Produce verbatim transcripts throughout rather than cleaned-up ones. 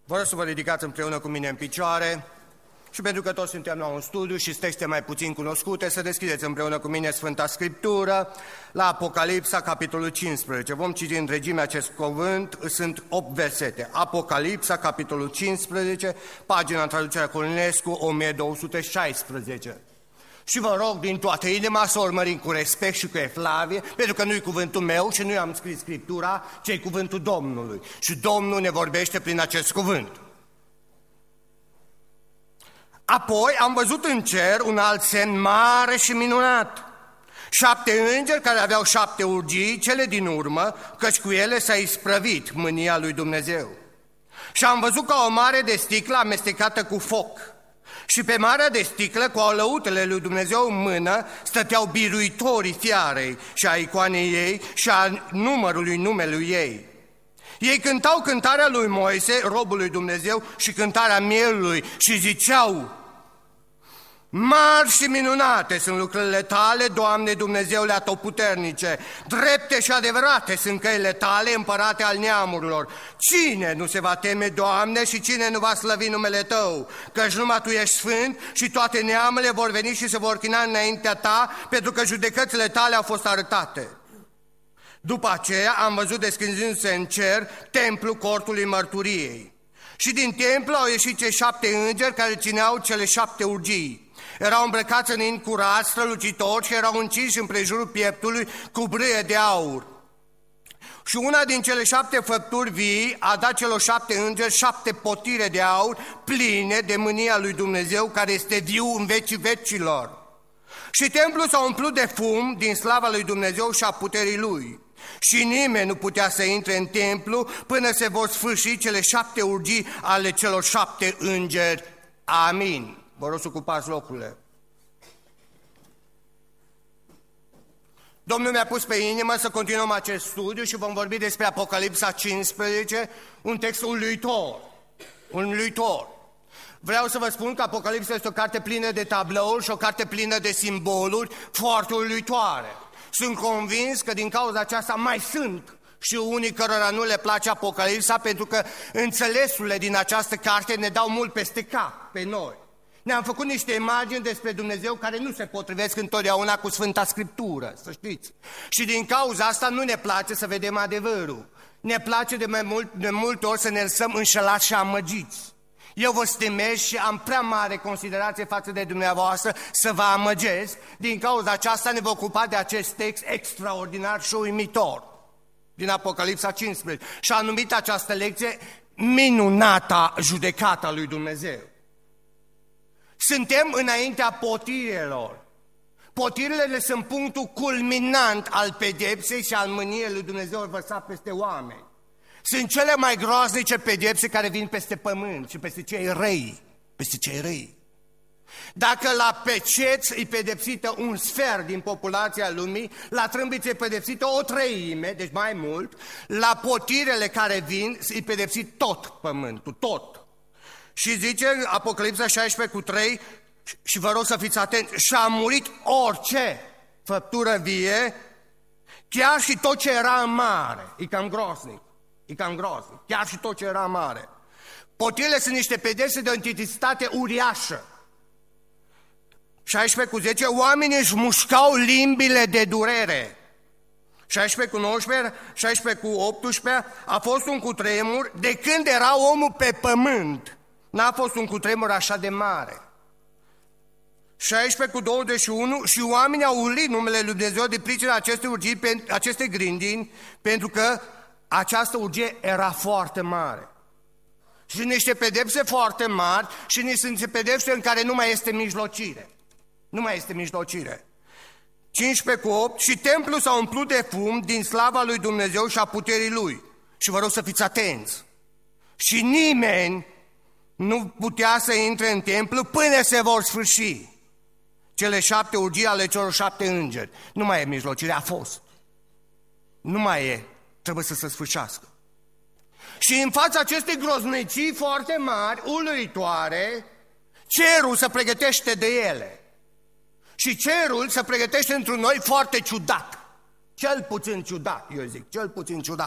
Vă rog să vă ridicați împreună cu mine în picioare și pentru că toți suntem la un studiu și texte mai puțin cunoscute, să deschideți împreună cu mine Sfânta Scriptură la Apocalipsa, capitolul cincisprezece. Vom citi în întregime acest cuvânt, sunt opt versete. Apocalipsa, capitolul cincisprezece, pagina în traducerea Colinescu, o mie două sute șaisprezece. Și vă rog din toată inima să urmărim cu respect și cu evlavie, pentru că nu-i cuvântul meu și nu i am scris Scriptura, ci e cuvântul Domnului. Și Domnul ne vorbește prin acest cuvânt. Apoi am văzut în cer un alt semn mare și minunat. Șapte îngeri care aveau șapte urgii, cele din urmă, căci cu ele s-a isprăvit mânia lui Dumnezeu. Și am văzut ca o mare de sticlă amestecată cu foc. Și pe marea de sticlă, cu lăutele lui Dumnezeu în mână, stăteau biruitorii fiarei și a icoanei ei și a numărului numelui ei. Ei cântau cântarea lui Moise, robul lui Dumnezeu, și cântarea mielului și ziceau: mari și minunate sunt lucrările tale, Doamne Dumnezeule atotputernice, drepte și adevărate sunt căile tale, împărate al neamurilor. Cine nu se va teme, Doamne, și cine nu va slăvi numele Tău? Căci numai Tu ești sfânt și toate neamurile vor veni și se vor china înaintea Ta, pentru că judecățile Tale au fost arătate. După aceea am văzut descrinzându-se în cer templul cortului mărturiei. Și din templu au ieșit cei șapte îngeri care țineau cele șapte urgii. Erau îmbrăcați în in curat, strălucitori, și erau încinși împrejurul pieptului cu brâie de aur. Și una din cele șapte făpturi vii a dat celor șapte îngeri șapte potire de aur pline de mânia lui Dumnezeu, care este viu în vecii vecilor. Și templul s-a umplut de fum din slava lui Dumnezeu și a puterii lui. Și nimeni nu putea să intre în templu până se vor sfârși cele șapte urgii ale celor șapte îngeri. Amin. Vă rog să ocupați locurile. Domnul mi-a pus pe inimă să continuăm acest studiu și vom vorbi despre Apocalipsa cincisprezece, un text uluitor, uluitor. Vreau să vă spun că Apocalipsa este o carte plină de tablouri și o carte plină de simboluri foarte uluitoare. Sunt convins că din cauza aceasta mai sunt și unii cărora nu le place Apocalipsa, pentru că înțelesurile din această carte ne dau mult peste cap pe noi. Ne-am făcut niște imagini despre Dumnezeu care nu se potrivesc întotdeauna cu Sfânta Scriptură, să știți. Și din cauza asta nu ne place să vedem adevărul. Ne place de mai mult, de multe ori să ne lăsăm înșelați și amăgiți. Eu vă stimez și am prea mare considerație față de dumneavoastră să vă amăgesc. Din cauza aceasta ne vom ocupa de acest text extraordinar și uimitor din Apocalipsa cincisprezece. Și a numit această lecție minunata judecata lui Dumnezeu. Suntem înaintea potirilor. Potirile sunt punctul culminant al pedepsei și al mâniei lui Dumnezeu vărsat peste oameni. Sunt cele mai groaznice pedepse care vin peste pământ și peste cei răi, peste cei răi. Dacă la peceț e pedepsită un sfert din populația lumii, la trâmbiță e pedepsită o treime, deci mai mult, la potirele care vin e pedepsit tot pământul, tot. Și zice Apocalipsa șaisprezece cu trei, și vă rog să fiți atenți, și a murit orice făptură vie, chiar și tot ce era mare. E cam groaznic, e cam groaznic, chiar și tot ce era mare. Potirile sunt niște pedepse de o entitate uriașă. șaisprezece cu zece, oamenii își mușcau limbile de durere. șaisprezece cu nouăsprezece, șaisprezece cu optsprezece, a fost un cutremur de când era omul pe pământ. N-a fost un cutremur așa de mare. șaisprezece cu douăzeci și unu, și oamenii au urlit numele lui Dumnezeu de pricina acestei urgii, aceste grindini, pentru că această urgie era foarte mare. Și niște pedepse foarte mari și niște pedepse în care nu mai este mijlocire. Nu mai este mijlocire. cincisprezece cu opt, și templul s-a umplut de fum din slava lui Dumnezeu și a puterii lui. Și vă rog să fiți atenți. Și nimeni nu putea să intre în templu până se vor sfârși cele șapte urgii ale celor șapte îngeri. Nu mai e mijlocire, a fost. Nu mai e, trebuie să se sfârșească. Și în fața acestei groznicii foarte mari, uluitoare, cerul se pregătește de ele. Și cerul se pregătește într-un noi foarte ciudat. Cel puțin ciudat, eu zic, cel puțin ciudat.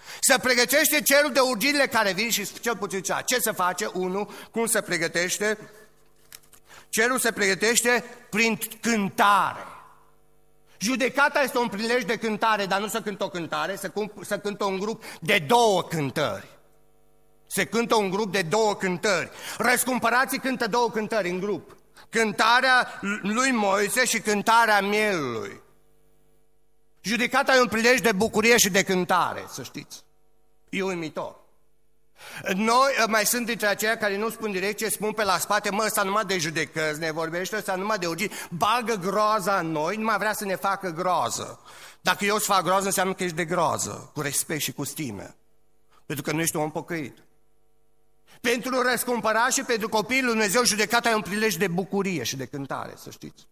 Se pregătește cerul de urgiile care vin și cel puțin cea. Ce se face? Unu, cum se pregătește? Cerul se pregătește prin cântare. Judecata este un prilej de cântare, dar nu se cântă o cântare, se, se cântă un grup de două cântări. Se cântă un grup de două cântări. Răscumpărații cântă două cântări în grup. Cântarea lui Moise și cântarea mielului. Judecata e un prilej de bucurie și de cântare, să știți. E uimitor. Noi mai sunt dintre aceia care nu spun direct ce spun pe la spate, mă, ăsta numai de judecăți ne vorbește, ăsta numai de urgii, bagă groaza în noi, nu mai vrea să ne facă groază. Dacă eu îți fac groază, înseamnă că ești de groază, cu respect și cu stime, pentru că nu ești un om pocăit. Pentru răscumpărat și pentru copiii lui Dumnezeu, judecata e un prilej de bucurie și de cântare, să știți.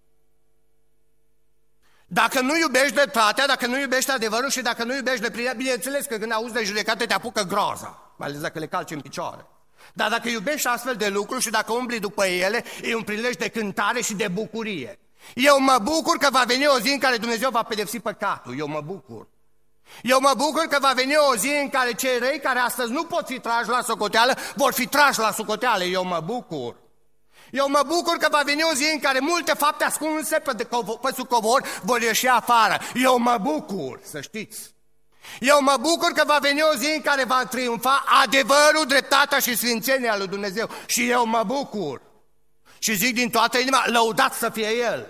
Dacă nu iubești dreptatea, dacă nu iubești adevărul și dacă nu iubești dreptatea, bineînțeles că când auzi de judecată te apucă groaza, mai ales dacă le calci în picioare. Dar dacă iubești astfel de lucruri și dacă umbli după ele, e un prilej de cântare și de bucurie. Eu mă bucur că va veni o zi în care Dumnezeu va pedepsi păcatul, eu mă bucur. Eu mă bucur că va veni o zi în care cei răi care astăzi nu pot fi trași la socoteală, vor fi trași la socoteală, eu mă bucur. Eu mă bucur că va veni o zi în care multe fapte ascunse pe, pe sub covor vor ieși afară. Eu mă bucur, să știți. Eu mă bucur că va veni o zi în care va triumfa adevărul, dreptatea și sfințenia lui Dumnezeu. Și eu mă bucur. Și zic din toată inima, lăudat să fie El.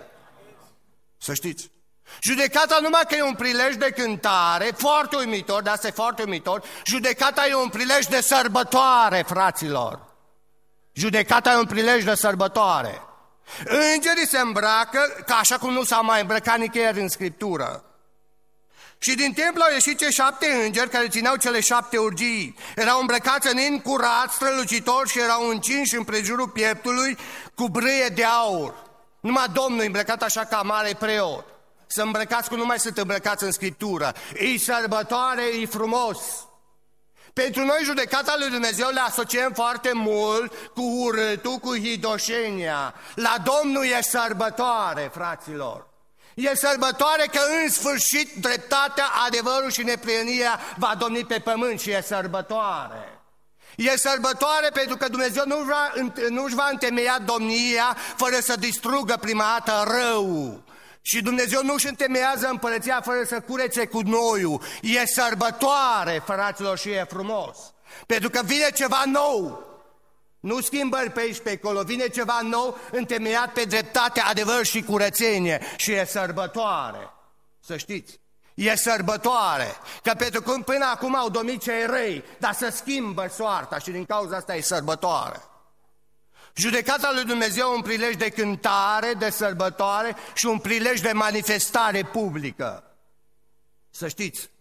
Să știți. Judecata numai că e un prilej de cântare, foarte uimitor, dar asta e foarte uimitor. Judecata e un prilej de sărbătoare, fraților. Judecata e un prilej de sărbătoare. Îngerii se îmbracă ca așa cum nu s-a mai îmbrăcat nicăieri în Scriptură. Și din templu au ieșit cei șapte îngeri care țineau cele șapte urgii. Erau îmbrăcați în in curat, strălucitor și erau încinși împrejurul pieptului cu brâie de aur. Numai Domnul e îmbrăcat așa ca mare preot. Să îmbrăcați cum nu mai sunt îmbrăcați în Scriptură. E sărbătoare, e frumos. Pentru noi judecata lui Dumnezeu le asociem foarte mult cu urâtul, cu hidoșenia. La Domnul e sărbătoare, fraților. E sărbătoare că în sfârșit dreptatea, adevărul și neprienia va domni pe pământ și e sărbătoare. E sărbătoare pentru că Dumnezeu nu va, nu-și va întemeia domnia fără să distrugă prima dată răul. Și Dumnezeu nu își întemeiază împărăția fără să curețe cu noiul. E sărbătoare, fraților, și e frumos. Pentru că vine ceva nou. Nu schimbări pe aici, pe acolo. Vine ceva nou întemeiat pe dreptate, adevăr și curățenie. Și e sărbătoare. Să știți. E sărbătoare. Că pentru că până acum au domnit cei răi, dar să schimbă soarta și din cauza asta e sărbătoare. Judecata lui Dumnezeu un prilej de cântare, de sărbătoare și un prilej de manifestare publică. Să știți.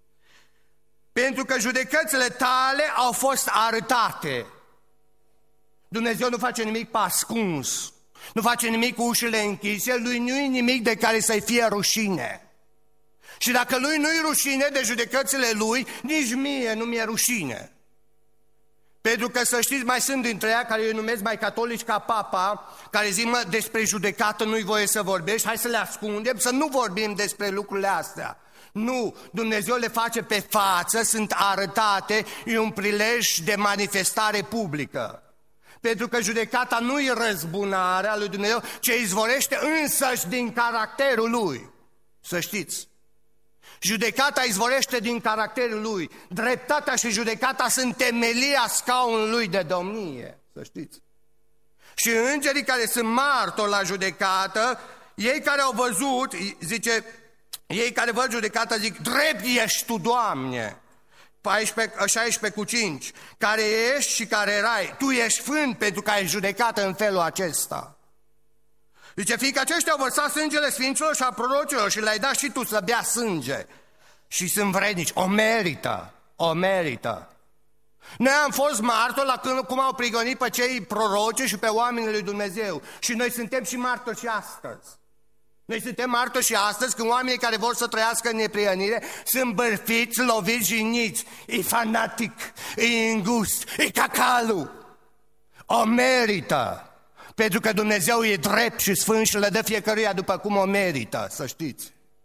Pentru că judecățile tale au fost arătate. Dumnezeu nu face nimic pe ascuns, nu face nimic cu ușile închise, lui nu-i nimic de care să-i fie rușine. Și dacă lui nu-i rușine de judecățile lui, nici mie nu mi-e rușine. Pentru că, să știți, mai sunt dintre ea care îi numesc mai catolici ca papa, care zic, mă, despre judecată nu-i voie să vorbești, hai să le ascundem, să nu vorbim despre lucrurile astea. Nu, Dumnezeu le face pe față, sunt arătate, e un prilej de manifestare publică. Pentru că judecata nu e răzbunarea lui Dumnezeu, ci izvorește însăși din caracterul lui. Să știți. Judecata izvorește din caracterul lui. Dreptatea și judecata sunt temelia scaunului lui de domnie. Să știți. Și îngerii care sunt martori la judecată, ei care au văzut, zice, ei care văd judecata zic, drept ești tu, Doamne. paisprezece, șaisprezece cu cinci, care ești și care erai, tu ești sfânt pentru că ai judecată în felul acesta. Zice, fiindcă aceștia au vărsat sângele sfinților și a prorocilor și le-ai dat și tu să bea sânge și sunt vrednici, o merită, o merită. Noi am fost martori la când, cum au prigonit pe cei proroci și pe oamenii lui Dumnezeu și noi suntem și martori și astăzi. Noi suntem martori și astăzi când oamenii care vor să trăiască în neprihănire sunt bârfiți, loviți, jigniți. E fanatic, e îngust, e cacalu. O merită. Pentru că Dumnezeu e drept și sfânt și le dă fiecăruia după cum o merită, să știți.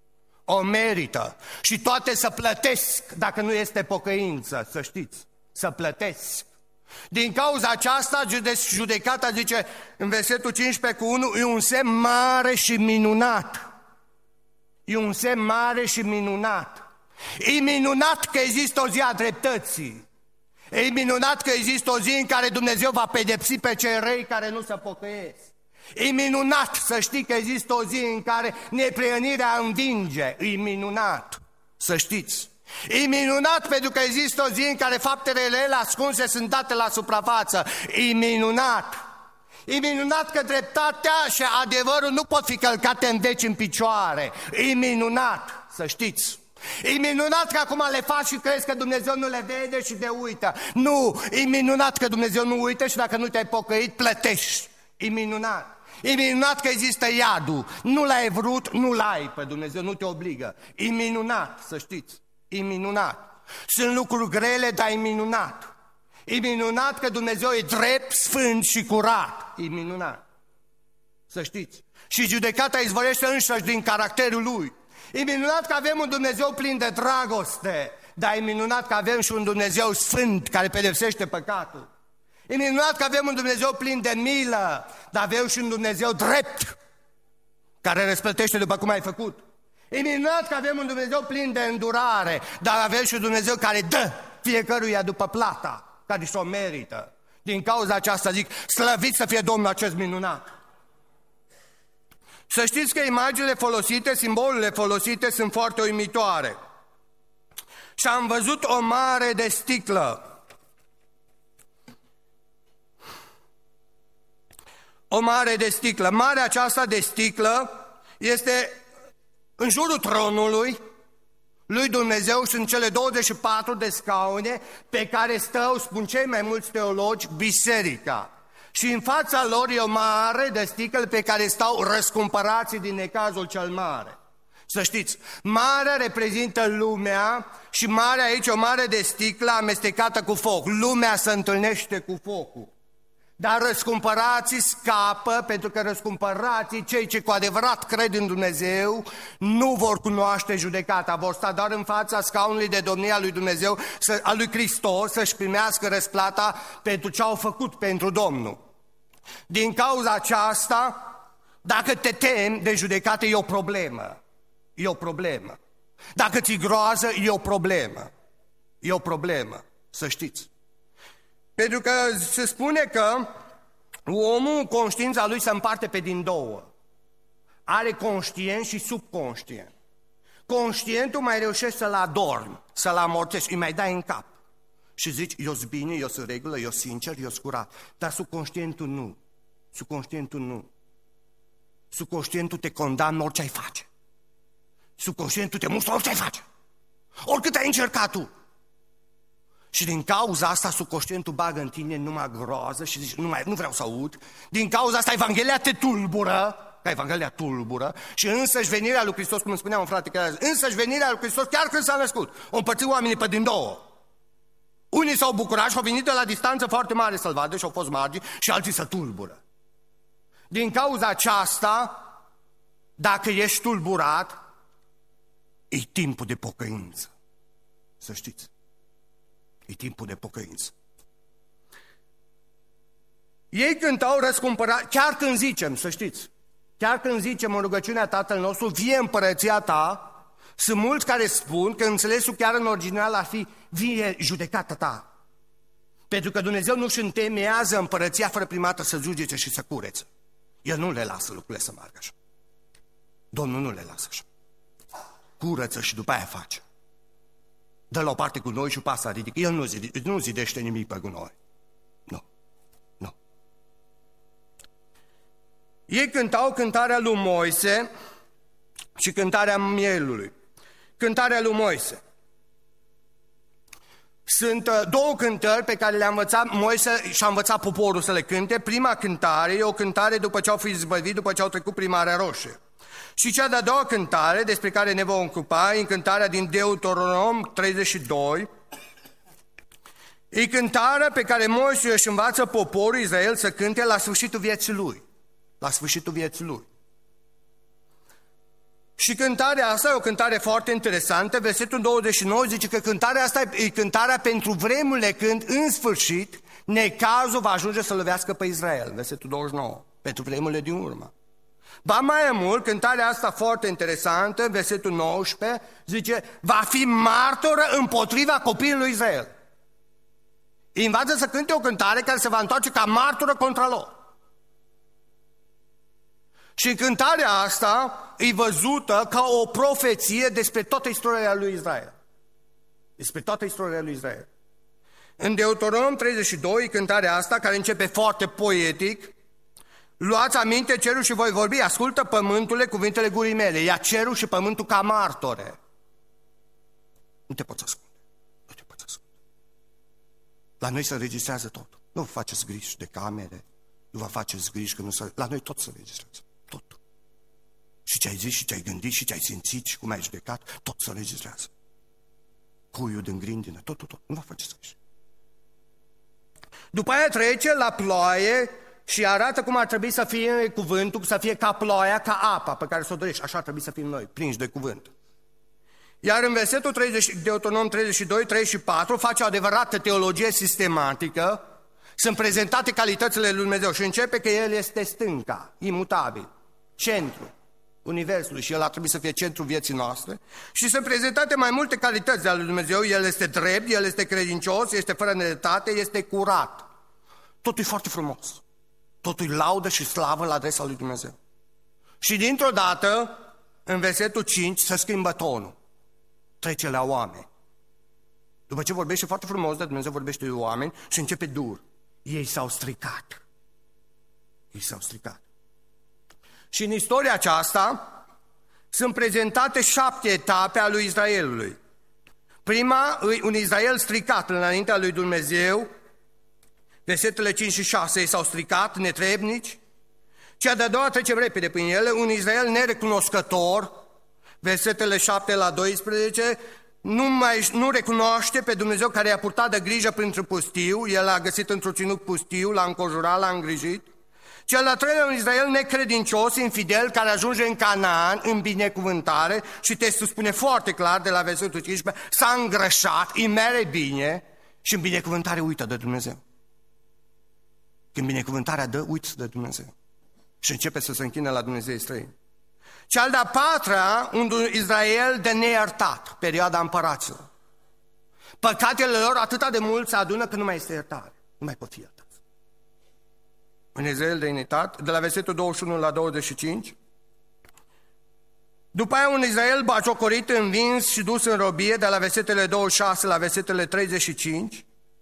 o merită și toate să plătesc dacă nu este pocăință, să știți, să plătesc. Din cauza aceasta, judecata zice în versetul cincisprezece cu unu, e un semn mare și minunat. E un semn mare și minunat. E minunat că există o zi a dreptății. E minunat că există o zi în care Dumnezeu va pedepsi pe cei răi care nu se pocăiesc. E minunat să știi că există o zi în care neprihănirea învinge. E minunat, să știți. E minunat pentru că există o zi în care faptele rele ascunse sunt date la suprafață. E minunat. E minunat că dreptatea și adevărul nu pot fi călcate în veci în picioare. E minunat, să știți. E minunat că acum le faci și crezi că Dumnezeu nu le vede și te uită. Nu, e minunat că Dumnezeu nu uită și dacă nu te-ai pocăit, plătești. E minunat. E minunat că există iadul. Nu l-ai vrut, nu l-ai pe Dumnezeu, nu te obligă. E minunat, să știți. E minunat. Sunt lucruri grele, dar e minunat. E minunat că Dumnezeu e drept, sfânt și curat. E minunat. Să știți. Și judecata izvorăște însăși din caracterul Lui. E minunat că avem un Dumnezeu plin de dragoste, dar e minunat că avem și un Dumnezeu sfânt care pedepsește păcatul. E minunat că avem un Dumnezeu plin de milă, dar avem și un Dumnezeu drept care răsplătește după cum ai făcut. E minunat că avem un Dumnezeu plin de îndurare, dar avem și un Dumnezeu care dă fiecăruia după plata, care și-o merită. Din cauza aceasta zic, slăvit să fie Domnul acest minunat. Să știți că imaginile folosite, simbolurile folosite sunt foarte uimitoare. Și am văzut o mare de sticlă. O mare de sticlă. Marea aceasta de sticlă este în jurul tronului lui Dumnezeu, sunt cele douăzeci și patru de scaune pe care stau, spun cei mai mulți teologi, biserica. Și în fața lor e o mare de sticlă pe care stau răscumpărații din necazul cel mare. Să știți, marea reprezintă lumea și marea aici o mare de sticlă amestecată cu foc. Lumea se întâlnește cu focul. Dar răscumpărații scapă, pentru că răscumpărații, cei ce cu adevărat cred în Dumnezeu, nu vor cunoaște judecata, vor sta doar în fața scaunului de domnie a lui Dumnezeu, a lui Hristos, să-și primească răsplata pentru ce au făcut pentru Domnul. Din cauza aceasta, dacă te temi de judecată, e o problemă. E o problemă. Dacă ți groază, e o problemă. E o problemă, să știți. Pentru că se spune că omul, conștiința lui se împarte pe din două. Are conștient și subconștient. Conștientul mai reușești să-l adormi, să-l amorțești, îi mai dai în cap. Și zici, eu sunt bine, eu sunt regulă, eu sincer, eu sunt curat. Dar subconștientul nu. Subconștientul nu. Subconștientul te condamnă orice ai face. Subconștientul te mustră orice ai face. Oricât ai încercat tu. Și din cauza asta subconștientul bagă în tine numai groază și zici, nu, mai, nu vreau să aud. Din cauza asta Evanghelia te tulbură, că Evanghelia tulbură, și însăși venirea lui Hristos, cum îmi spunea un frate chiar azi, însăși venirea lui Hristos, chiar când s-a născut, o împărțit oamenii pe din două. Unii s-au bucurat și au venit de la distanță foarte mare să-l vadă și au fost margini, și alții se tulbură. Din cauza aceasta, dacă ești tulburat, e timpul de pocăință. Să știți. E timpul de pocăință. Ei cântau răscumpărat, chiar când zicem, să știți, chiar când zicem în rugăciunea Tatăl nostru, vie împărăția ta, sunt mulți care spun că înțelesul chiar în original ar fi vie judecata ta. Pentru că Dumnezeu nu-și întemeiază împărăția fără prima dată să judece și să curețe. El nu le lasă lucrurile să meargă așa. Domnul nu le lasă așa. Curăță și după aia face. Dă la o parte cu noi și pasă ridică. El nu, zide, nu zidește nimic pe gunoi. Nu. Nu. Ei cântau cântarea lui Moise și cântarea mielului. Cântarea lui Moise. Sunt două cântări pe care le-a învățat Moise și a învățat poporul să le cânte. Prima cântare e o cântare după ce au fost izbăviți, după ce au trecut prin Marea Roșie. Și cea de-a doua cântare, despre care ne vom ocupa, e cântarea din Deuteronom treizeci și doi. E cântarea pe care Moise își învață poporul Israel să cânte la sfârșitul vieții lui. La sfârșitul vieții lui. Și cântarea asta e o cântare foarte interesantă. Versetul douăzeci și nouă zice că cântarea asta e cântarea pentru vremurile când, în sfârșit, necazul va ajunge să lovească pe Israel. Versetul douăzeci și nouă. Pentru vremurile din urmă. Ba mai mult, cântarea asta foarte interesantă, în versetul nouăsprezece, zice, va fi martoră împotriva copiilor lui Israel. Îi învață să cânte o cântare care se va întoarce ca martoră contra lor. Și cântarea asta e văzută ca o profeție despre toată istoria lui Israel. Despre toată istoria lui Israel. În Deuteronom treizeci și doi, cântarea asta, care începe foarte poetic, luați aminte, cerul și voi vorbi, ascultă pământule cuvintele gurii mele, ia cerul și pământul ca martore. Nu te poți ascunde, nu te poți ascunde. La noi se registrează tot. Nu vă faceți griji de camere, nu vă faceți griji că nu se... La noi tot se registrează, tot. Și ce ai zis, și ce ai gândit, și ce ai simțit, și cum ai judecat, tot se registrează. Cuiul din grindină, tot, tot, tot. Nu vă faceți griji. După aia trece la ploaie și arată cum ar trebui să fie cuvântul, să fie ca ploaia, ca apa pe care să o dorești. Așa ar trebui să fim noi, prinși de cuvânt. Iar în versetul treizeci, Deuteronom treizeci și doi, trei și patru face o adevărată teologie sistematică. Sunt prezentate calitățile lui Dumnezeu și începe că El este stânca, imutabil, centru Universului și El ar trebui să fie centrul vieții noastre. Și sunt prezentate mai multe calități ale lui Dumnezeu. El este drept, El este credincios, este fără nedreptate, este curat. Totul e foarte frumos. Totul e laudă și slavă la adresa lui Dumnezeu. Și dintr-o dată, în versetul cinci, se schimbă tonul. Trece la oameni. După ce vorbește foarte frumos de Dumnezeu, vorbește de oameni și începe dur. Ei s-au stricat. Ei s-au stricat. Și în istoria aceasta sunt prezentate șapte etape a lui Israelului. Prima, un Israel stricat înaintea lui Dumnezeu. Versetele cinci și șase s-au stricat, netrebnici. Cea de-a doua, trecem repede prin ele, un Israel nerecunoscător. Versetele șapte la doisprezece, nu, mai, nu recunoaște pe Dumnezeu care i-a purtat de grijă printr-un pustiu. El l-a găsit într-un ținut pustiu, l-a înconjurat, l-a îngrijit. Cel de-al treilea, un Israel necredincios, infidel, care ajunge în Canaan, în binecuvântare, și textul spune foarte clar de la versetul cincisprezece, s-a îngrășat, îi mere bine și în binecuvântare uită de Dumnezeu. Când binecuvântarea dă, uită de Dumnezeu. Și începe să se închine la Dumnezeu străin. Cel de-a patra, un Israel de neiertat, perioada împăraților. Păcatele lor atât de mult se adună că nu mai este iertare. Nu mai pot fi iertat. Un Israel de initat, de la versetul douăzeci și unu la douăzeci și cinci. După aia un Israel bagiocorit, învins și dus în robie, de la versetele douăzeci și șase la versetele treizeci și cinci.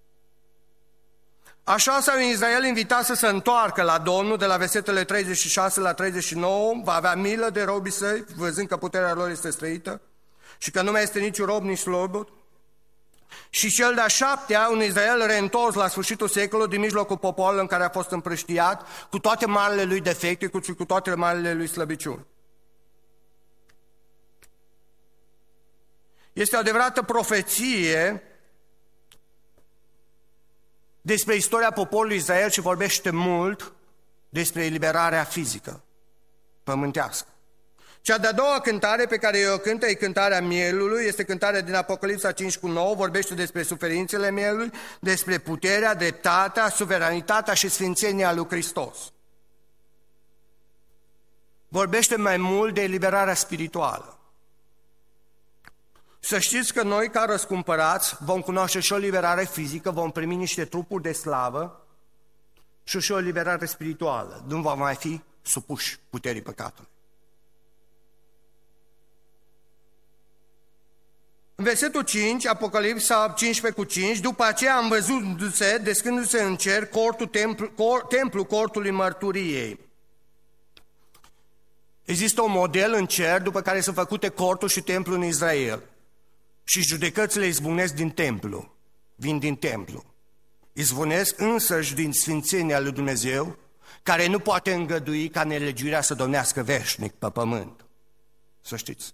Așa s-a un Israel invitat să se întoarcă la Domnul, de la versetele treizeci și șase la treizeci și nouă, va avea milă de robii săi, văzând că puterea lor este străită și că nu mai este niciun rob, nici slobod. Și cel de-a șaptea, un Israel reîntors la sfârșitul secolului, din mijlocul poporului în care a fost împrăștiat, cu toate marile lui defecte, cu, cu toate marile lui slăbiciuni. Este o adevărată profeție despre istoria poporului Israel și vorbește mult despre eliberarea fizică, pământească. Cea de-a doua cântare pe care o cântă e cântarea mielului, este cântarea din Apocalipsa cinci cu nouă, vorbește despre suferințele mielului, despre puterea, dreptatea, suveranitatea și sfințenia lui Hristos. Vorbește mai mult de eliberarea spirituală. Să știți că noi, ca răscumpărați, vom cunoaște și o liberare fizică, vom primi niște trupuri de slavă și și o liberare spirituală. Nu vom mai fi supuși puterii păcatului. În versetul cinci, Apocalipsa cincisprezece cu cinci, după aceea am văzut-se, descându-se în cer, cortul, templu, cor, templu cortului mărturiei. Există un model în cer după care sunt făcute cortul și templu în Israel. Și judecățile izbunesc din templu, vin din templu. Izbunesc însăși din sfințenia lui Dumnezeu, care nu poate îngădui ca nelegiuirea să domnească veșnic pe pământ. Să știți.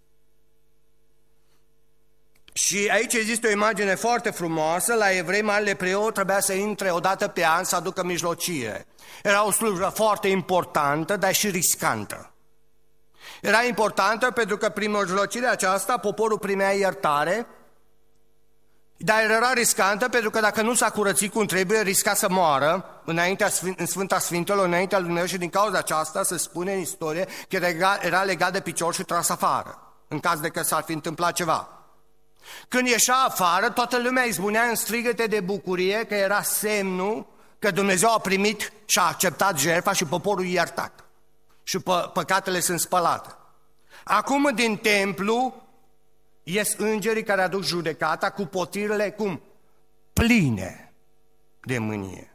Și aici există o imagine foarte frumoasă. La evrei, marele preot trebuia să intre o dată pe an să aducă mijlocire. Era o slujbă foarte importantă, dar și riscantă. Era importantă pentru că prin mijlocirea aceasta poporul primea iertare, dar era riscantă pentru că dacă nu s-a curățit cum trebuie, risca să moară înaintea, în Sfânta Sfintelor, înaintea lui Dumnezeu, și din cauza aceasta se spune în istorie că era legat de picior și tras afară, în caz de că s-ar fi întâmplat ceva. Când ieșea afară, toată lumea izbunea în strigăte de bucurie că era semnul că Dumnezeu a primit și a acceptat jertfa și poporul iertat și pă- păcatele sunt spălate. Acum din templu ies îngerii care aduc judecata cu potirile cum? Pline de mânie.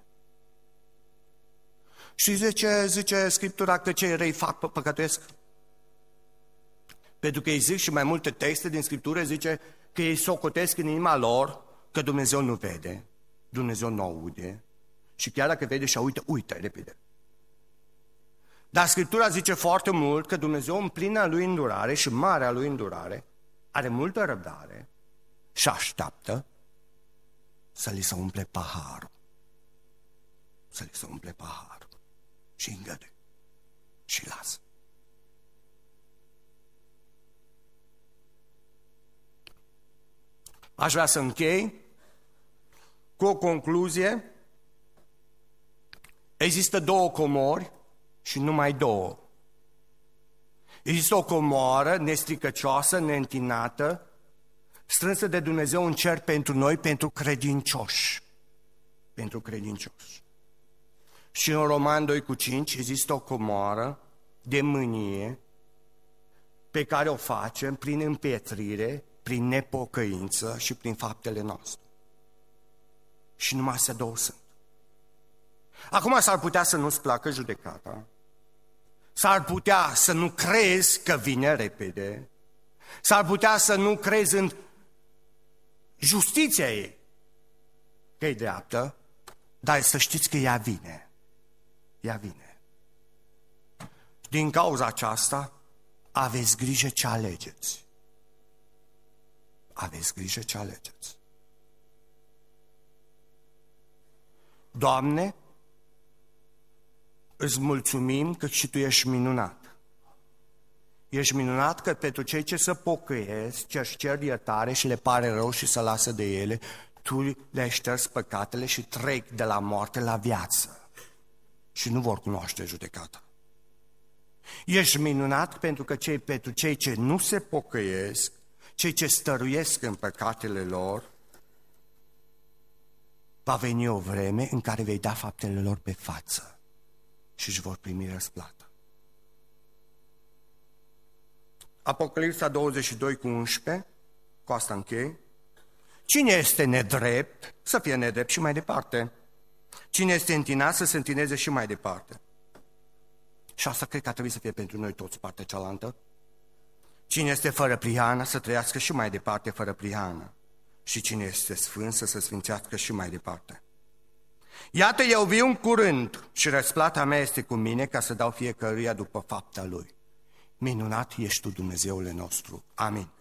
Și zice, zice Scriptura că cei răi fac pă- păcătuiesc? Pentru că îi zic și mai multe texte din Scriptură, zice că ei socotesc în inima lor că Dumnezeu nu vede, Dumnezeu nu aude și chiar dacă vede și uită, uită repede. Dar Scriptura zice foarte mult că Dumnezeu în plină lui îndurare și marea lui îndurare are multă răbdare și așteaptă să li se umple paharul. Să li se umple paharul și îngăduie și lasă. Aș vrea să închei cu o concluzie. Există două comori și numai două. Există o comoară nestricăcioasă, neîntinată, strânsă de Dumnezeu în cer pentru noi, pentru credincioși. Pentru credincioși. Și în Roman doi cu cinci există o comoară de mânie pe care o facem prin împietrire, prin nepocăință și prin faptele noastre. Și numai astea două sunt. Acum s-ar putea să nu-ți placă judecata, s-ar putea să nu crezi că vine repede, s-ar putea să nu crezi în justiția ei, că e dreaptă, dar să știți că ea vine. Ea vine. Din cauza aceasta, aveți grijă ce alegeți. Aveți grijă ce alegeți. Doamne, îți mulțumim că și Tu ești minunat. Ești minunat că pentru cei ce se pocăiesc, ce își cer iertare și le pare rău și se lasă de ele, Tu le-ai șters păcatele și trec de la moarte la viață și nu vor cunoaște judecata. Ești minunat pentru că cei, pentru cei ce nu se pocăiesc, cei ce stăruiesc în păcatele lor, va veni o vreme în care vei da faptele lor pe față și își vor primi răsplată. Apocalipsa douăzeci și doi cu unsprezece, cu asta închei. Cine este nedrept, să fie nedrept și mai departe. Cine este întinat, să se întineze și mai departe. Și asta cred că ar trebui să fie pentru noi toți partea cealaltă. Cine este fără prihană, să trăiască și mai departe fără prihană. Și cine este sfânt, să se sfințească și mai departe. Iată, eu viu în curând și răsplata mea este cu mine ca să dau fiecăruia după fapta lui. Minunat ești Tu, Dumnezeule nostru. Amin.